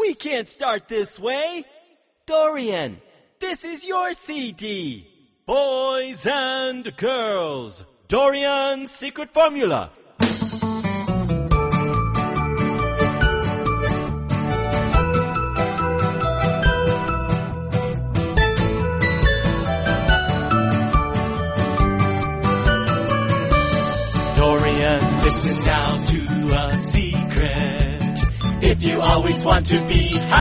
We can't start this way. Dorian, this is your CD. Boys and girls, Dorian's secret formula. Dorian, listen now to a secret. If you always want to be